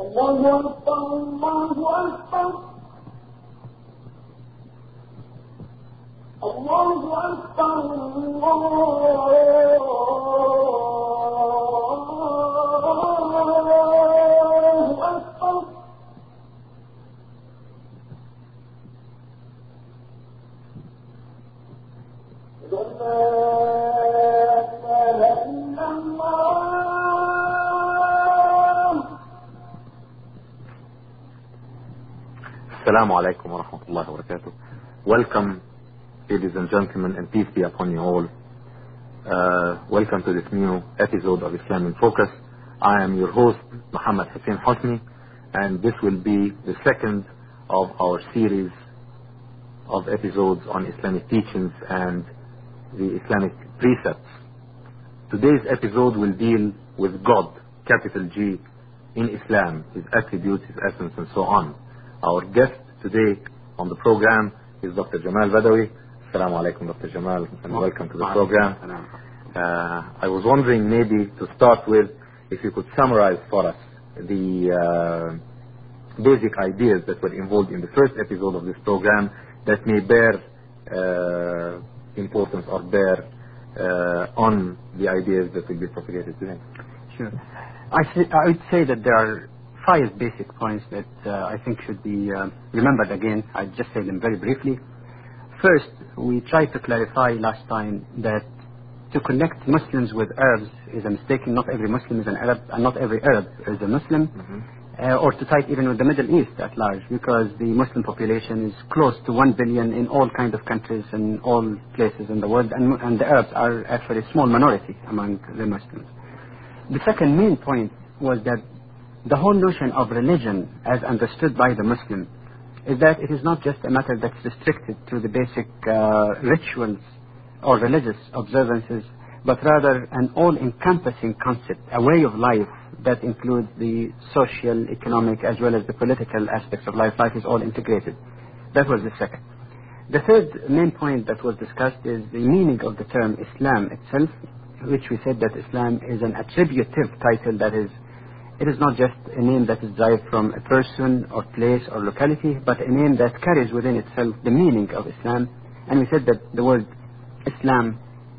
Assalamu alaikum wa rahmatullahi wa barakatuh. Welcome, ladies and gentlemen, and peace be upon you all. Welcome to this new episode of Islam in Focus. I am your host, Muhammad Hussein Hosni, and this will be the second of our series of episodes on Islamic teachings and the Islamic precepts. Today's episode will deal with God, capital G, in Islam, His attributes, His essence, and so on. Our guest today on the program is Dr. Jamal Badawi. Assalamu alaikum, Dr. Jamal, and welcome to the program. I was wondering maybe to start with, if you could summarize for us the basic ideas that were involved in the first episode of this program that may bear importance or bear on the ideas that will be propagated today. Sure. I would say that there are 5 basic points that I think should be remembered again. I'll just say them very briefly. First, we tried to clarify last time that to connect Muslims with Arabs is a mistake. Not every Muslim is an Arab, and not every Arab is a Muslim. Or to tie it even with the Middle East at large, because the Muslim population is close to 1 billion in all kinds of countries and all places in the world, and the Arabs are actually a small minority among the Muslims. The second main point was that the whole notion of religion as understood by the Muslim is that it is not just a matter that's restricted to the basic rituals or religious observances, but rather an all-encompassing concept, a way of life that includes the social, economic, as well as the political aspects of life. Life is all integrated. That was the second. The third main point that was discussed is the meaning of the term Islam itself, which we said that Islam is an attributive title, that is, it is not just a name that is derived from a person or place or locality, but a name that carries within itself the meaning of Islam. And we said that the word Islam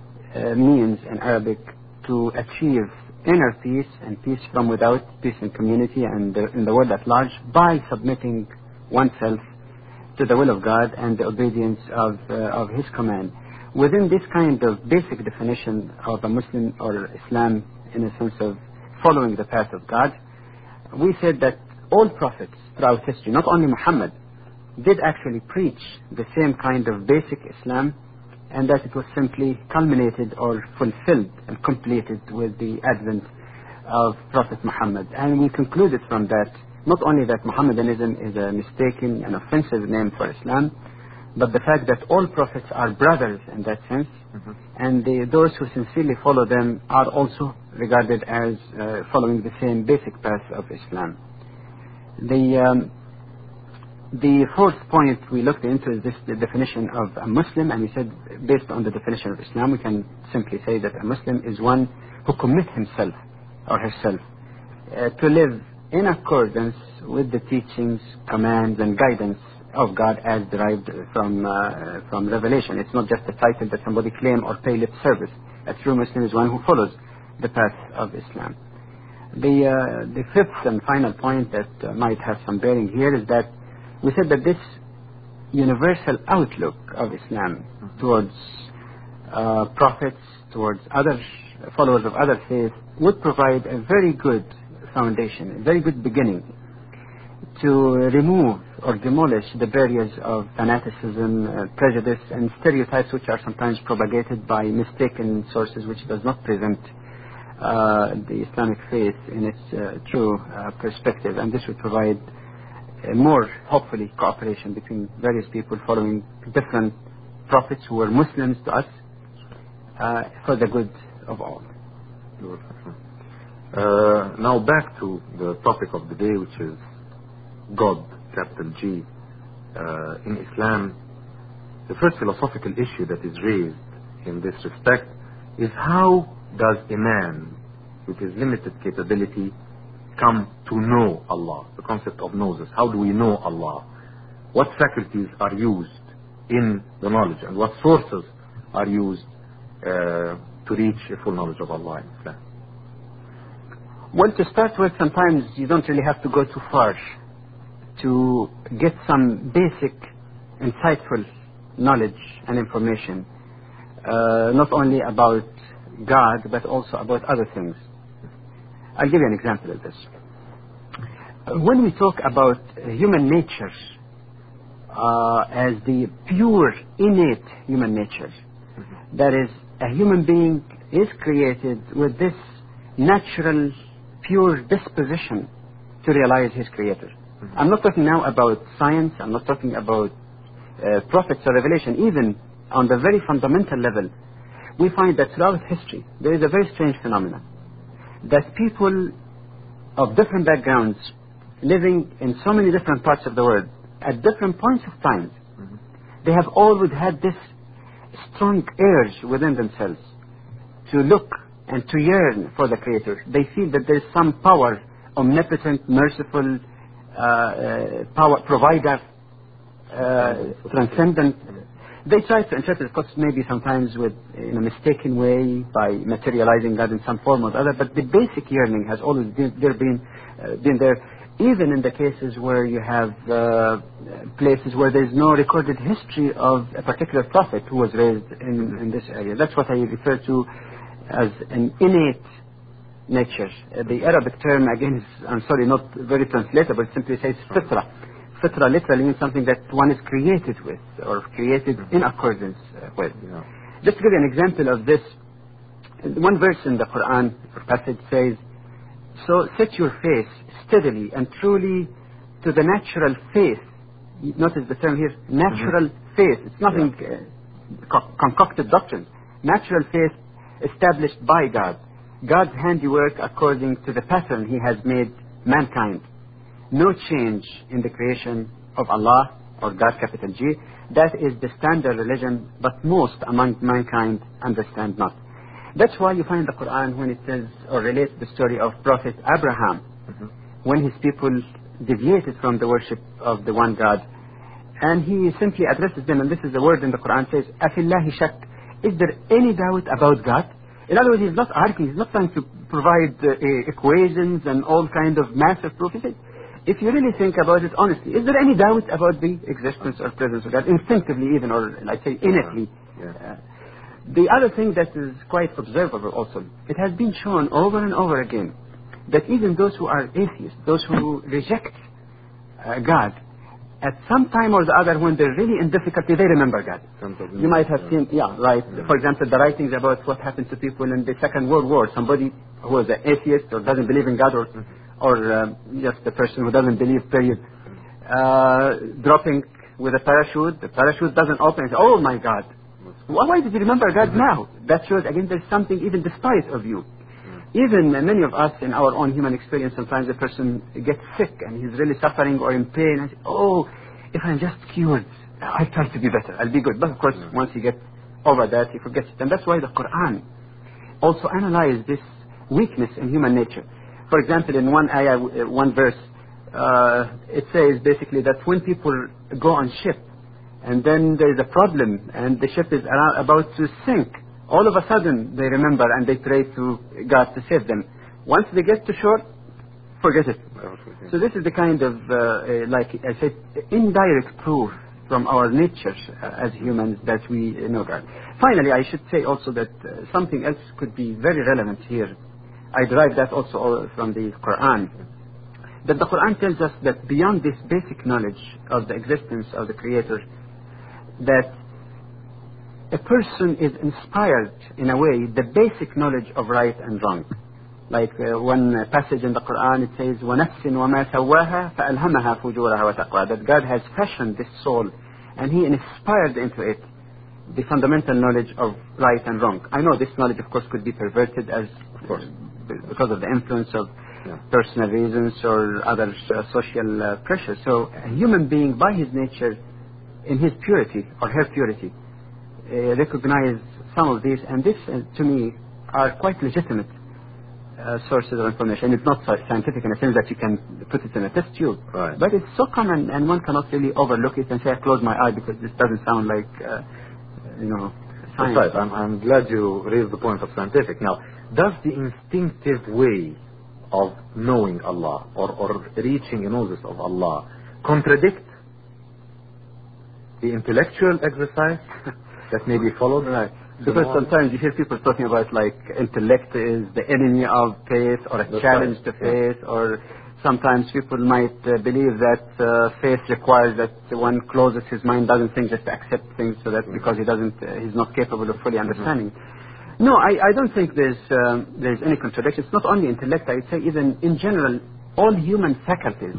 means in Arabic to achieve inner peace and peace from without, peace in community and in the world at large, by submitting oneself to the will of God and the obedience of His command. Within this kind of basic definition of a Muslim or Islam, in a sense of following the path of God, we said that all prophets throughout history, not only Muhammad, did actually preach the same kind of basic Islam, and that it was simply culminated or fulfilled and completed with the advent of Prophet Muhammad. And we concluded from that not only that Mohammedanism is a mistaken and offensive name for Islam, but the fact that all prophets are brothers in that sense, and those who sincerely follow them are also regarded as following the same basic path of Islam. The fourth point we looked into is the definition of a Muslim, and we said based on the definition of Islam we can simply say that a Muslim is one who commits himself or herself to live in accordance with the teachings, commands and guidance of God as derived from revelation. It's not just a title that somebody claim or pay lip service. A true Muslim is one who follows the path of Islam. The fifth and final point that might have some bearing here is that we said that this universal outlook of Islam towards prophets, towards other followers of other faiths, would provide a very good foundation, a very good beginning to remove or demolish the barriers of fanaticism, prejudice and stereotypes which are sometimes propagated by mistaken sources which does not present the Islamic faith in its true perspective. And this would provide more, hopefully, cooperation between various people following different prophets who were Muslims to us for the good of all. Now back to the topic of the day, which is God, capital G, in Islam. The first philosophical issue that is raised in this respect is how does a man with his limited capability come to know Allah, the concept of gnosis. How do we know Allah? What faculties are used in the knowledge, and what sources are used to reach a full knowledge of Allah in Islam? Well, to start with, sometimes you don't really have to go too far to get some basic, insightful knowledge and information, not only about God, but also about other things. I'll give you an example of this. When we talk about human nature as the pure, innate human nature, that is, a human being is created with this natural, pure disposition to realize his Creator. I'm not talking now about science, I'm not talking about prophets or revelation. Even on the very fundamental level, we find that throughout history there is a very strange phenomenon, that people of different backgrounds, living in so many different parts of the world, at different points of time, they have always had this strong urge within themselves to look and to yearn for the Creator. They feel that there is some power, omnipotent, merciful, power provider, transcendent. They try to interpret, of course, maybe sometimes in a mistaken way, by materializing God in some form or other, but the basic yearning has always been there, even in the cases where you have places where there's no recorded history of a particular prophet who was raised in this area. That's what I refer to as an innate nature. The Arabic term, again, is, I'm sorry, not very translatable. It simply says fitra. Fitra literally means something that one is created with, or created in accordance with. Just to give you an example of this, one verse in the Quran passage says, "So set your face steadily and truly to the natural faith." Notice the term here, natural faith. It's nothing concocted doctrine. Natural faith established by God. God's handiwork according to the pattern He has made mankind. No change in the creation of Allah, or God, capital G. That is the standard religion, but most among mankind understand not. That's why you find the Quran, when it says or relates the story of Prophet Abraham, when his people deviated from the worship of the one God, and he simply addresses them, and this is the word in the Quran, says, "Afillahi shak." Is there any doubt about God? In other words, he's not arguing, he's not trying to provide equations and all kind of massive proof. He says, if you really think about it honestly, is there any doubt about the existence or presence of God? Instinctively even, or let's say innately. The other thing that is quite observable also, it has been shown over and over again that even those who are atheists, those who reject God, at some time or the other, when they're really in difficulty, they remember God. You might have seen, for example, the writings about what happened to people in the Second World War. Somebody who was an atheist or doesn't believe in God, or just a person who doesn't believe, period, dropping with a parachute. The parachute doesn't open. Say, "Oh my God, why did you remember God now?" That shows, again, there's something even despite of you. Even many of us, in our own human experience, sometimes a person gets sick and he's really suffering or in pain, and says, "Oh, if I'm just cured, I'll try to be better, I'll be good." But of course, once he gets over that, he forgets it. And that's why the Quran also analyzes this weakness in human nature. For example, in one ayah, one verse, it says basically that when people go on ship, and then there is a problem, and the ship is about to sink, all of a sudden they remember and they pray to God to save them. Once they get to shore, forget it. So this is the kind of, like I said, indirect proof from our nature as humans that we know God. Finally, I should say also that something else could be very relevant here. I derive that also from the Quran. That the Quran tells us that beyond this basic knowledge of the existence of the Creator, that a person is inspired in a way the basic knowledge of right and wrong. Like one passage in the Quran, it says, وَنَفْسٍ وَمَا سَوَّاهَا فَأَلْهَمَهَا فُجُورَهَا وَتَقْوَاهَا. That God has fashioned this soul and He inspired into it the fundamental knowledge of right and wrong. I know this knowledge, of course, could be perverted as, of course, because of the influence of personal reasons or other social pressure. So a human being, by his nature, in his purity or her purity, recognize some of these, and this, to me, are quite legitimate sources of information. It's not scientific in a sense that you can put it in a test tube. Right. But it's so common, and one cannot really overlook it and say, I close my eye because this doesn't sound like, science. That's right. I'm glad you raised the point of scientific. Now, does the instinctive way of knowing Allah or reaching a knowledge of Allah contradict the intellectual exercise that may be followed? Right. Because sometimes you hear people talking about like intellect is the enemy of faith or a challenge to faith, or sometimes people might believe that faith requires that one closes his mind, doesn't think, just to accept things, so that because he's not capable of fully understanding. No, I don't think there's any contradiction. It's not only intellect. I would say even in general, all human faculties,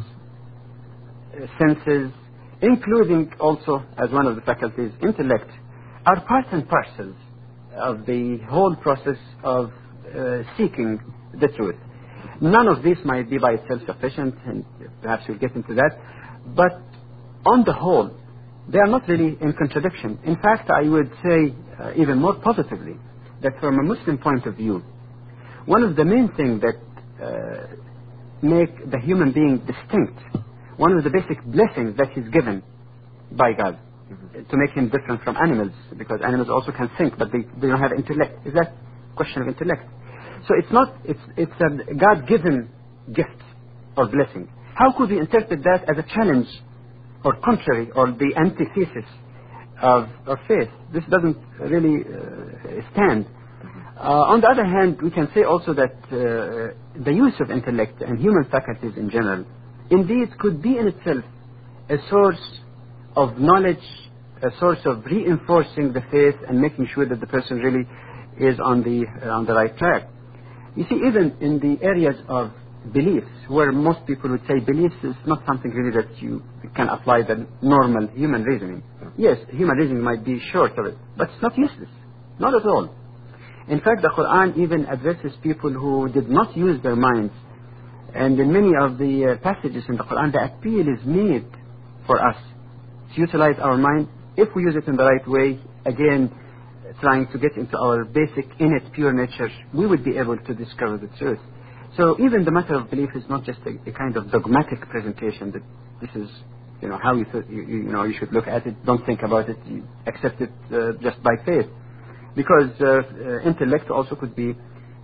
senses, including also as one of the faculties, intellect, are part and parcel of the whole process of seeking the truth. None of this might be by itself sufficient, and perhaps we'll get into that, but on the whole, they are not really in contradiction. In fact, I would say even more positively that from a Muslim point of view, one of the main things that make the human being distinct, one of the basic blessings that is given by God, to make him different from animals, because animals also can think, but they don't have intellect. Is that question of intellect? So it's a God-given gift or blessing. How could we interpret that as a challenge or contrary or the antithesis of faith? This doesn't really stand. On the other hand, we can say also that the use of intellect and human faculties in general indeed could be in itself a source of knowledge, a source of reinforcing the faith and making sure that the person really is on the right track. You see, even in the areas of beliefs, where most people would say beliefs is not something really that you can apply the normal human reasoning. Yes, human reasoning might be short of it, but it's not useless. Not at all. In fact, the Quran even addresses people who did not use their minds. And in many of the passages in the Quran, the appeal is made for us to utilize our mind if we use it in the right way, again, trying to get into our basic, innate, pure nature, we would be able to discover the truth. So even the matter of belief is not just a kind of dogmatic presentation that this is, how you should look at it. Don't think about it. You accept it just by faith. Because intellect also could be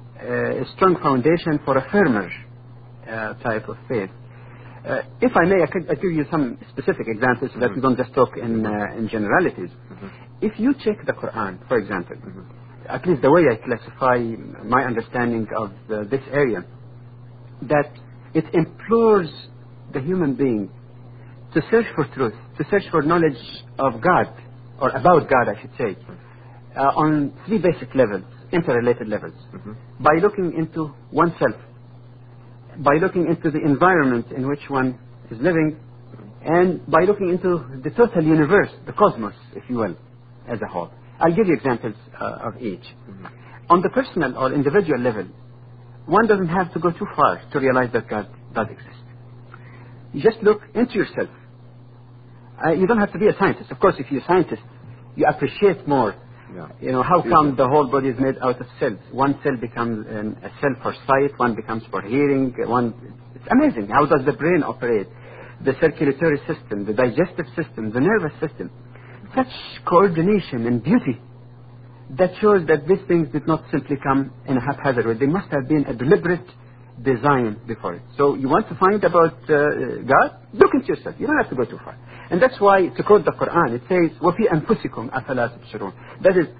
a strong foundation for a firmer type of faith. If I may, I could give you some specific examples so that we don't just talk in generalities. If you check the Quran, for example, at least the way I classify my understanding of this area, that it implores the human being to search for truth, to search for knowledge of God, or about God, I should say, on three basic levels, interrelated levels. By looking into oneself, by looking into the environment in which one is living, and by looking into the total universe, the cosmos, if you will, as a whole. I'll give you examples of each. On the personal or individual level, one doesn't have to go too far to realize that God does exist. You just look into yourself. You don't have to be a scientist. Of course, if you're a scientist, you appreciate more. How come the whole body is made out of cells? One cell becomes a cell for sight, one becomes for hearing, it's amazing. How does the brain operate? The circulatory system, the digestive system, the nervous system. Such coordination and beauty that shows that these things did not simply come in a haphazard way. There must have been a deliberate design before it. So you want to find about God? Look into yourself. You don't have to go too far. And that's why, to quote the Quran, it says, وَفِي أَنفُسِكُمْ أَفَلَا تُبْصِرُونَ. That is,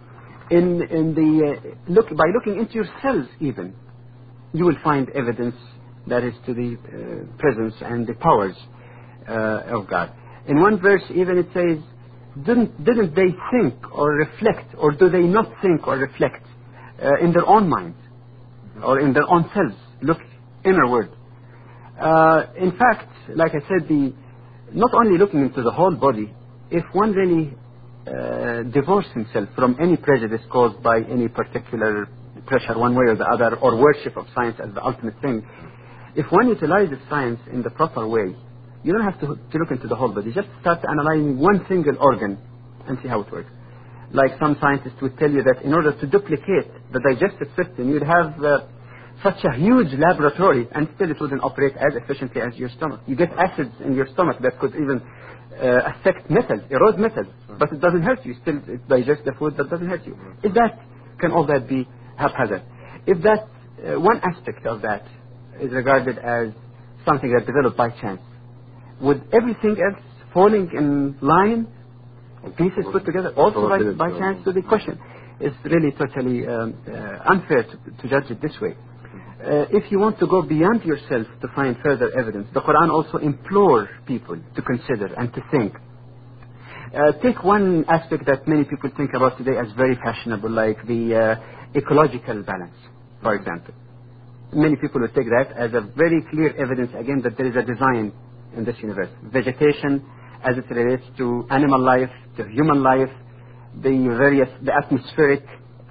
by looking into yourselves even, you will find evidence that is to the presence and the powers of God. In one verse even it says, didn't they think or reflect, or do they not think or reflect in their own minds or in their own selves? Look inward. In fact, like I said, not only looking into the whole body, if one really divorces himself from any prejudice caused by any particular pressure one way or the other, or worship of science as the ultimate thing, if one utilizes science in the proper way, you don't have to look into the whole body. Just start analyzing one single organ and see how it works. Like some scientists would tell you that in order to duplicate the digestive system, you'd have such a huge laboratory, and still it wouldn't operate as efficiently as your stomach. You get acids in your stomach that could even affect metals, erode metals, but it doesn't hurt you. Still, it digests the food, that doesn't hurt you. If that, can all that be haphazard? If that, one aspect of that is regarded as something that developed by chance, would everything else falling in line, pieces put together, also by chance? So the question is really totally unfair to judge it this way. If you want to go beyond yourself to find further evidence, the Quran also implores people to consider and to think. Take one aspect that many people think about today as very fashionable, like the ecological balance, for example. Many people would take that as a very clear evidence, again, that there is a design in this universe. Vegetation, as it relates to animal life, to human life, the atmospheric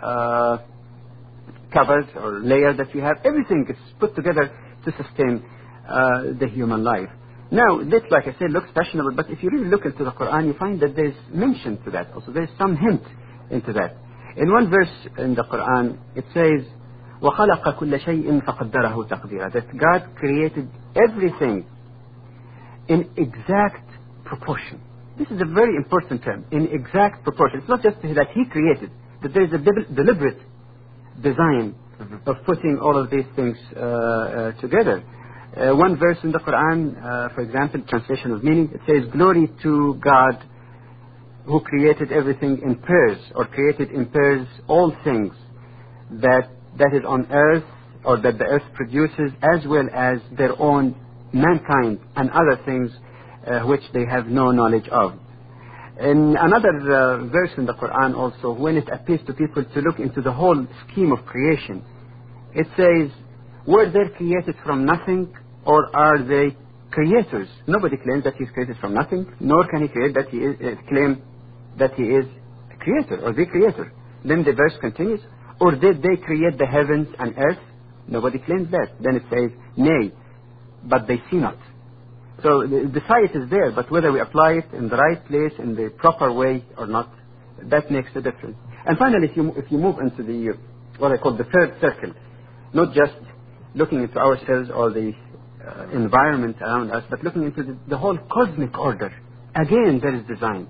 covers or layer that you have, everything is put together to sustain the human life. Now, this, like I said, looks fashionable, but if you really look into the Quran, you find that there's mention to that. Also, there's some hint into that. In one verse in the Quran, it says, وَخَلَقَ كُلَّ شَيْءٍ فَقَدَّرَهُ تَقْدِيرًا, that God created everything in exact proportion. This is a very important term, in exact proportion. It's not just that He created, that there is a deliberate design of putting all of these things together. One verse in the Quran, for example, translation of meaning, it says, glory to God who created everything in pairs, or created in pairs all things that is on earth, or that the earth produces, as well as their own mankind and other things which they have no knowledge of. In another verse in the Quran also, when it appeals to people to look into the whole scheme of creation, it says, were they created from nothing, or are they creators? Nobody claims that he's created from nothing, nor can he claim that he is a creator or the creator. Then the verse continues, or did they create the heavens and earth? Nobody claims that. Then it says, nay, but they see not. So the science is there, but whether we apply it in the right place, in the proper way or not, that makes a difference. And finally, if you move into the what I call the third circle, not just looking into ourselves or the environment around us, but looking into the whole cosmic order. Again, there is design.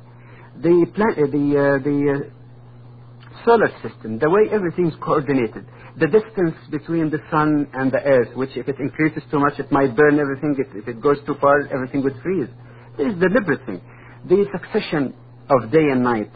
The solar system, the way everything's coordinated, the distance between the sun and the earth, which if it increases too much, it might burn everything. If it goes too far, everything would freeze. This is deliberate thing. The succession of day and night,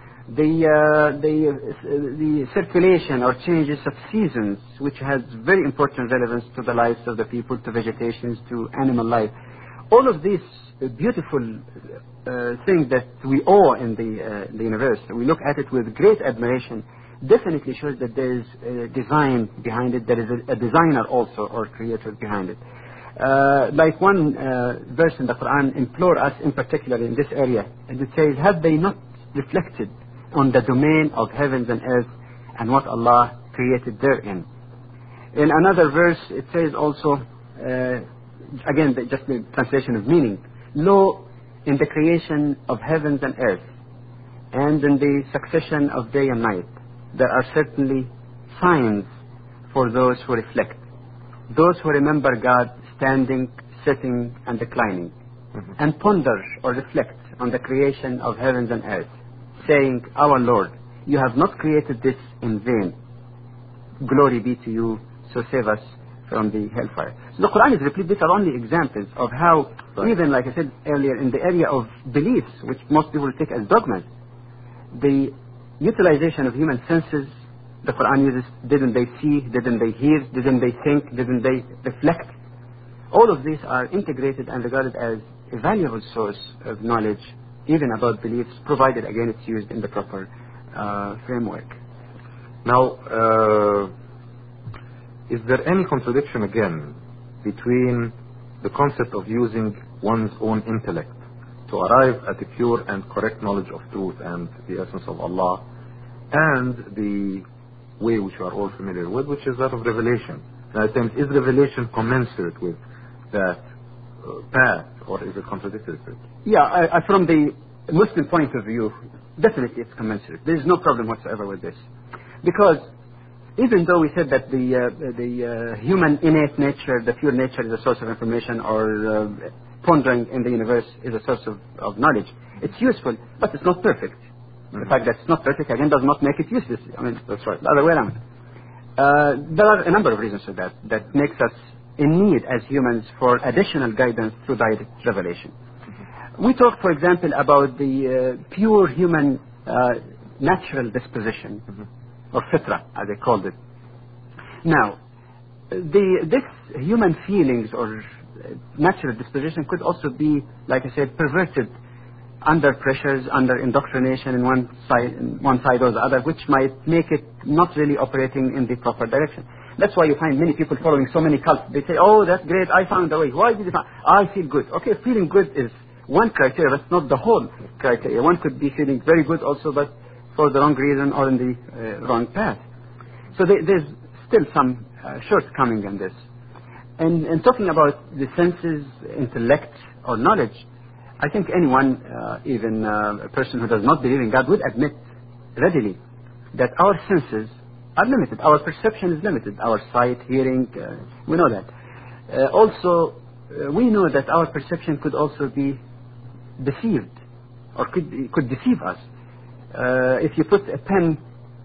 the circulation or changes of seasons, which has very important relevance to the lives of the people, to vegetations, to animal life. All of these beautiful things that we owe in the universe, we look at it with great admiration, definitely shows that there is a design behind it. There is a designer also, or creator behind it. Like one verse in the Quran implore us in particular in this area, and it says, have they not reflected on the domain of heavens and earth and what Allah created therein? In another verse it says also, again just the translation of meaning, lo, in the creation of heavens and earth and in the succession of day and night, there are certainly signs for those who reflect, those who remember God standing, sitting and reclining, and ponder or reflect on the creation of heavens and earth, saying, our Lord, you have not created this in vain. Glory be to you, so save us from the hellfire. So the Quran is replete. These are only examples of how, even like I said earlier, in the area of beliefs, which most people take as dogmas, the utilization of human senses, the Quran uses, didn't they see, didn't they hear, didn't they think, didn't they reflect? All of these are integrated and regarded as a valuable source of knowledge, even about beliefs, provided again it's used in the proper framework. Now, is there any contradiction again between the concept of using one's own intellect to arrive at a pure and correct knowledge of truth and the essence of Allah, and the way which you are all familiar with, which is that of revelation? And I think, is revelation commensurate with that path, or is it contradictory to it? Yeah, from the Muslim point of view, definitely it's commensurate. There is no problem whatsoever with this. Because even though we said that the human innate nature, the pure nature, is a source of information, or pondering in the universe is a source of knowledge, it's useful, but it's not perfect. The fact that it's not perfect, again, does not make it useless. I mean, That's right. the other way around. There are a number of reasons for that makes us in need as humans for additional guidance through direct revelation. We talked, for example, about the pure human natural disposition, or fitra, as they called it. Now, this human feelings or natural disposition could also be, like I said, perverted under pressures, under indoctrination in one side or the other, which might make it not really operating in the proper direction. That's why you find many people following so many cults. They say, oh, that's great, I found a way. Why did you find? I feel good. Okay, feeling good is one criteria, that's not the whole criteria. One could be feeling very good also, but for the wrong reason or in the wrong path. So there's still some shortcoming in this. And talking about the senses, intellect, or knowledge, I think anyone, even a person who does not believe in God, would admit readily that our senses are limited. Our perception is limited. Our sight, hearing, we know that. Also, we know that our perception could also be deceived, or could deceive us. If you put a pen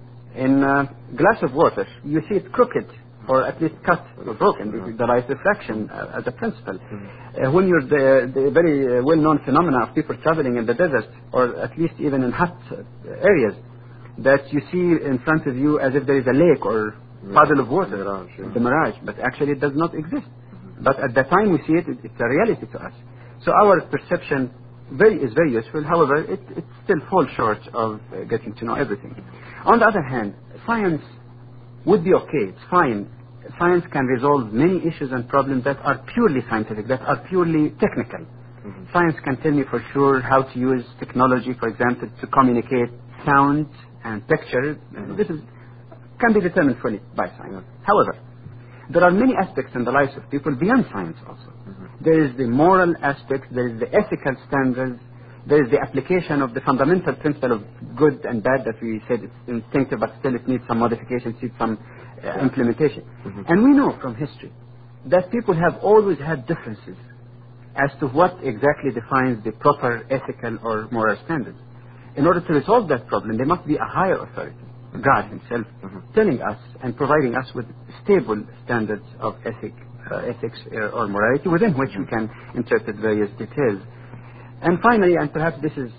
in a glass of water, you see it crooked, or at least cut or broken. The light refraction as a principle. When you're the very well-known phenomena of people traveling in the desert, or at least even in hot areas, that you see in front of you as if there is a lake or puddle of water, the mirage, but actually it does not exist. But at the time we see it, it's a reality to us. So our perception is very useful. However, it still falls short of getting to know everything. On the other hand, science would be okay. It's fine. Science can resolve many issues and problems that are purely scientific, that are purely technical. Science can tell me for sure how to use technology, for example, to communicate sound and picture. This can be determined fully by science. However, there are many aspects in the lives of people beyond science also. There is the moral aspect, there is the ethical standards, there is the application of the fundamental principle of good and bad that we said it's instinctive, but still it needs some modification, it needs some implementation. And we know from history that people have always had differences as to what exactly defines the proper ethical or moral standards. In order to resolve that problem, there must be a higher authority, God himself, telling us and providing us with stable standards of ethics or morality within which we can interpret various details. And finally, and perhaps this is,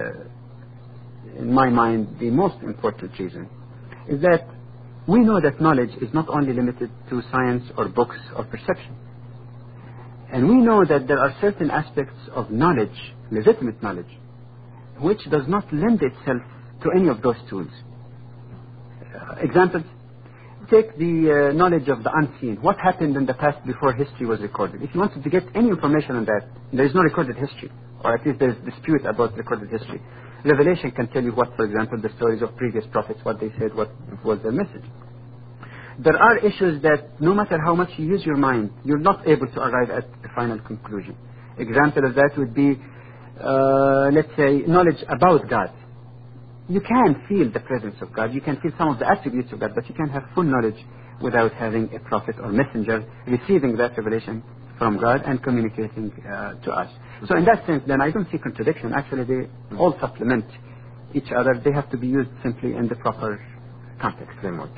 in my mind, the most important reason, is that we know that knowledge is not only limited to science or books or perception. And we know that there are certain aspects of knowledge, legitimate knowledge, which does not lend itself to any of those tools. Examples, take the knowledge of the unseen. What happened in the past before history was recorded? If you wanted to get any information on that, there is no recorded history, or at least there is dispute about recorded history. Revelation can tell you what, for example, the stories of previous prophets, what they said, what was their message. There are issues that no matter how much you use your mind, you're not able to arrive at a final conclusion. Example of that would be, let's say, knowledge about God. You can feel the presence of God, you can feel some of the attributes of God, but you can't have full knowledge without having a prophet or messenger receiving that revelation from God and communicating to us. So in that sense, then I don't see contradiction. Actually, they all supplement each other. They have to be used simply in the proper context. Framework.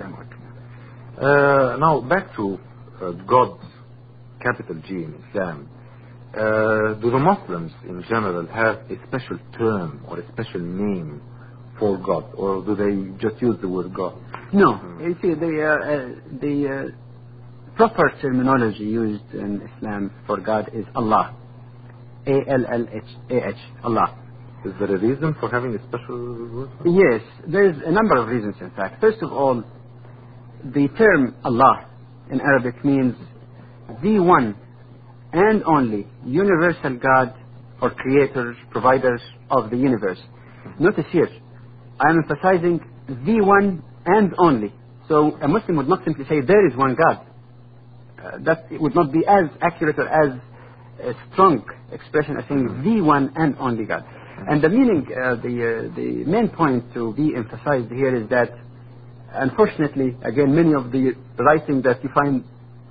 Now, back to God, capital G in Islam. Do the Muslims in general have a special term or a special name for God, or do they just use the word God? No. You see, the proper terminology used in Islam for God is Allah. A-L-L-H-A-H, Allah. Is there a reason for having a special word? Yes, there's a number of reasons, in fact. First of all, the term Allah in Arabic means the one and only universal God or creator, provider of the universe. Notice here, I am emphasizing the one and only. So a Muslim would not simply say there is one God. That would not be as accurate or as a strong expression as saying the one and only God. And the meaning, the main point to be emphasized here is that unfortunately, again, many of the writing that you find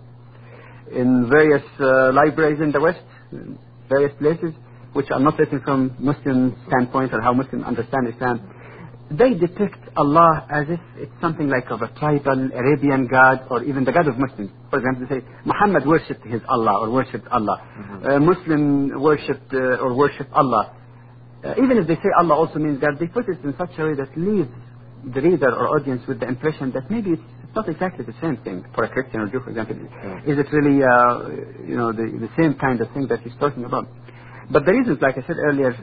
in various libraries in the West, in various places, which are not written from Muslim standpoint or how Muslims understand Islam, they depict Allah as if it's something like of a tribal Arabian god, or even the god of Muslims. For example, they say Muhammad worshipped his Allah or worshipped Allah. Muslim worshipped or worshipped Allah. Even if they say Allah also means God, they put it in such a way that leaves the reader or audience with the impression that maybe it's not exactly the same thing for a Christian or Jew, for example. Is it really, the same kind of thing that he's talking about? But the reasons, like I said earlier,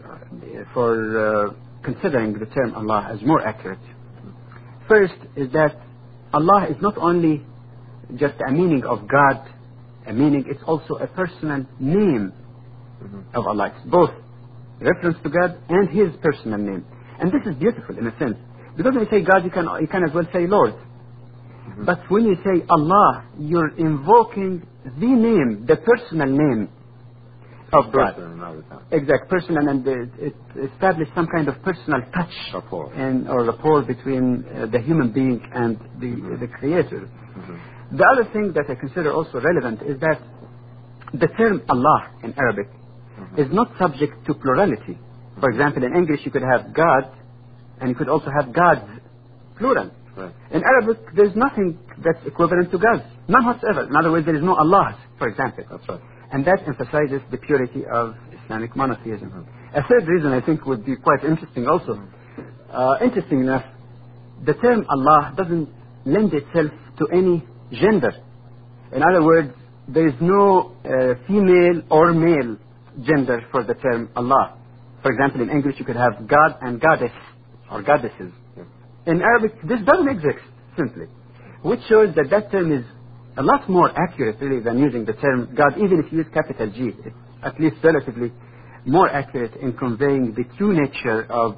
for considering the term Allah as more accurate. First is that Allah is not only just a meaning of God, a meaning, it's also a personal name of Allah. It's both reference to God and His personal name. And this is beautiful in a sense. Because when you say God, you can as well say Lord. But when you say Allah, you're invoking the name, the personal name of God. Exact, personal, and it establishes some kind of personal touch or rapport between the human being and the Creator. The other thing that I consider also relevant is that the term Allah in Arabic is not subject to plurality. For example, in English you could have God, and you could also have gods, plural. Right. In Arabic, there's nothing that's equivalent to gods, none whatsoever. In other words, there is no Allahs, for example. That's right. And that emphasizes the purity of Islamic monotheism. A third reason I think would be quite interesting also. Interesting enough, the term Allah doesn't lend itself to any gender. In other words, there is no female or male gender for the term Allah. For example, in English you could have God and goddess or goddesses. In Arabic, this doesn't exist, simply. Which shows that that term is a lot more accurate, really, than using the term God, even if you use capital G. It's at least relatively more accurate in conveying the true nature of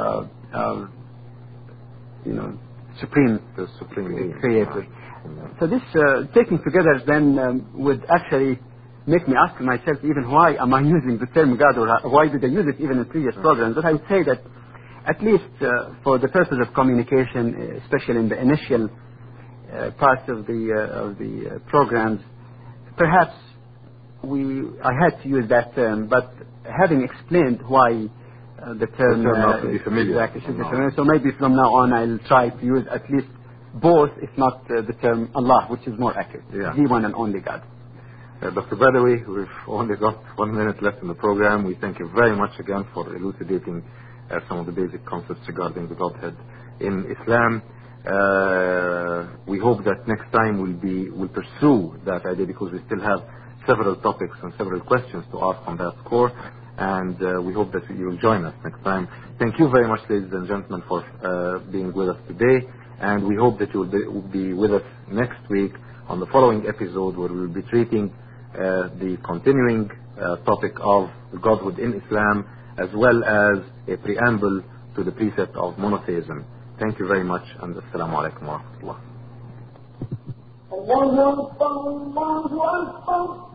supreme Creator. So this, taken together, then would actually make me ask myself even why am I using the term God, or why did I use it even in previous programs. But I would say that at least for the purpose of communication, especially in the initial parts of the programs, perhaps I had to use that term, but having explained why the term should be familiar. Exactly, should be familiar. So maybe from now on I'll try to use at least both, if not the term Allah, which is more accurate. The one and only God. Dr. Badawi, we've only got 1 minute left in the program. We thank you very much again for elucidating some of the basic concepts regarding the Godhead in Islam. We hope that next time we'll pursue that idea, because we still have several topics and several questions to ask on that score, and we hope that you will join us next time. Thank you very much, ladies and gentlemen, for being with us today, and we hope that you will be with us next week on the following episode, where we will be treating the continuing topic of Godhood in Islam, as well as a preamble to the precept of monotheism. Thank you very much, and assalamu alaikum wa rahmatullah. Allahu Akbar, Allahu Akbar.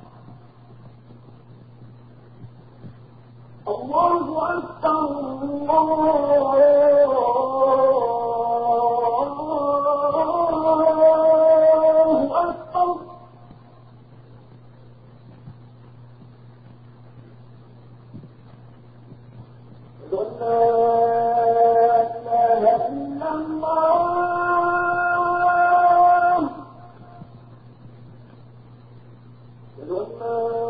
Allahu Akbar. Allah